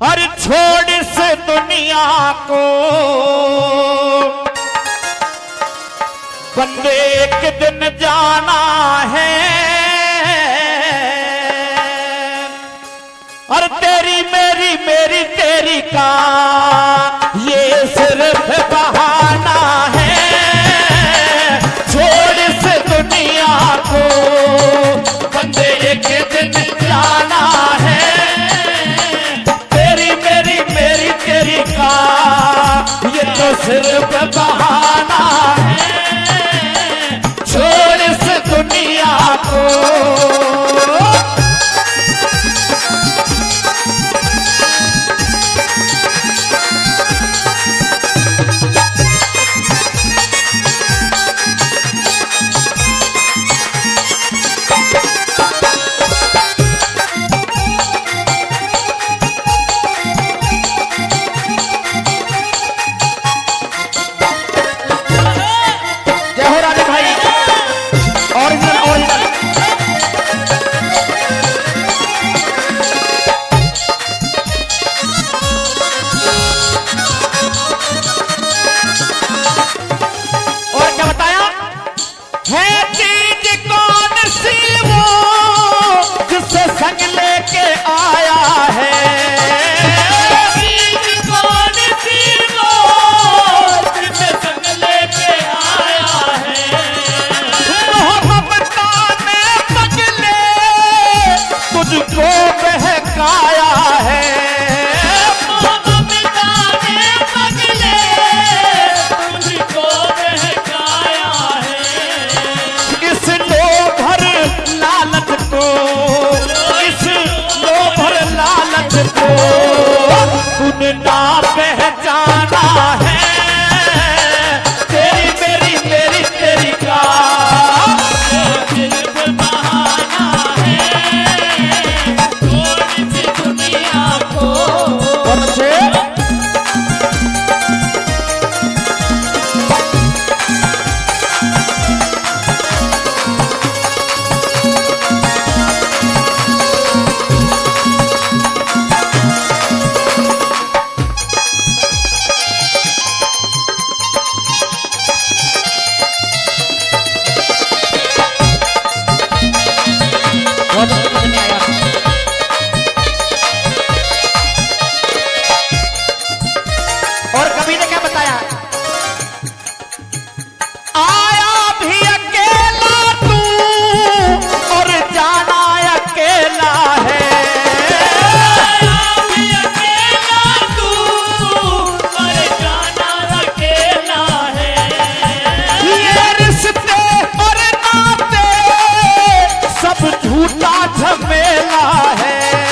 अरे छोड़ इस दुनिया को बंदे एक दिन जाना है। और तेरी मेरी मेरी तेरी का ये सिर्फ बहाना है। छोड़ इस दुनिया को बंदे एक दिन जाना है। तेरी मेरी मेरी तेरी का ये तो सिर्फ बहाना है। छोड़ इस दुनिया को। ना पहचाना है। तेरी मेरी मेरी तेरी का सिर्फ बहाना है। छोड़ इस दुनिया को। और कभी ने क्या बताया, आया भी अकेला तू और जाना अकेला है। आया भी अकेला तू और जाना अकेला है। ये रिश्ते और नाते सब झूठा झमेला है।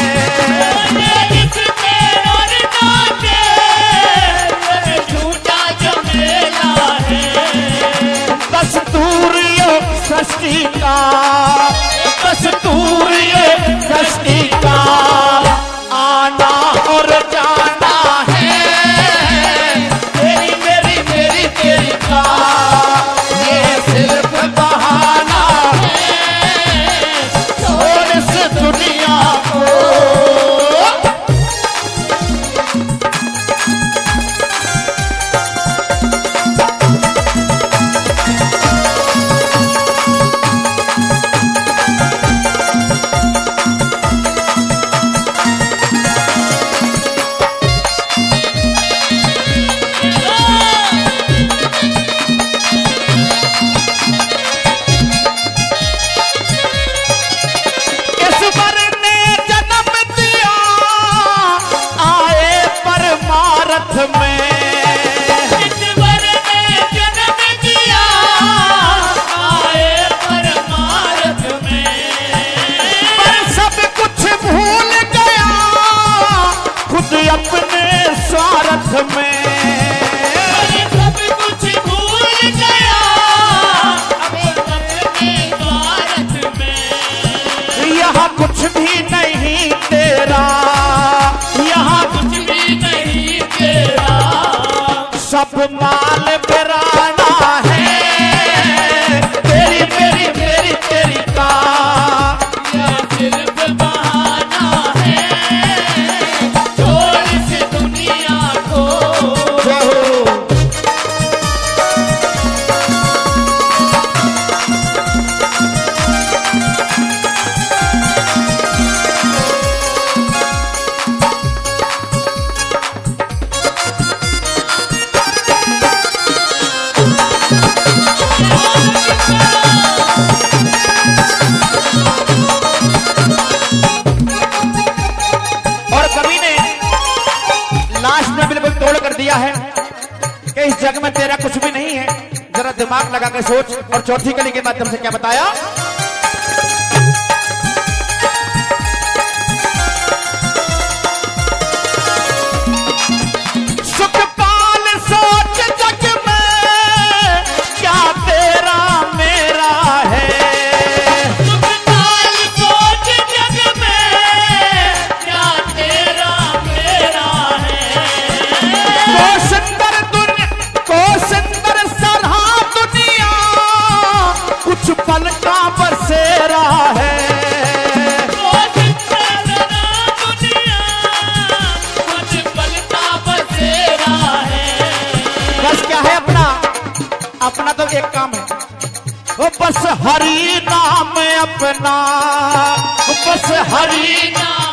सृष्टि का दस्तूर ये सृष्टि का आना और जाना है। तेरी मेरी मेरी तेरी का ये सिर्फ बहाना है। छोड़ इस दुनिया को। अपने स्वार्थ में सब कुछ भूल गया अपने स्वार्थ में। यहाँ कुछ भी नहीं तेरा, यहाँ कुछ भी नहीं तेरा। सब माल बिराना है। तेरी मेरी मेरी तेरी का सिर्फ बहाना है। छोड़ कर दिया है कि इस जग में तेरा कुछ भी नहीं है। जरा दिमाग लगा के सोच। और चौथी कली के माध्यम से क्या बताया? सुखपाल सोच जग में क्या तेरा मेरा है। सुखपाल सोच जग में क्या तेरा मेरा है। को सुंदर सराहा दुनिया कुछ पल का बसेरा है। अपना तो एक काम है, वो बस हरि नाम अपना, बस हरि नाम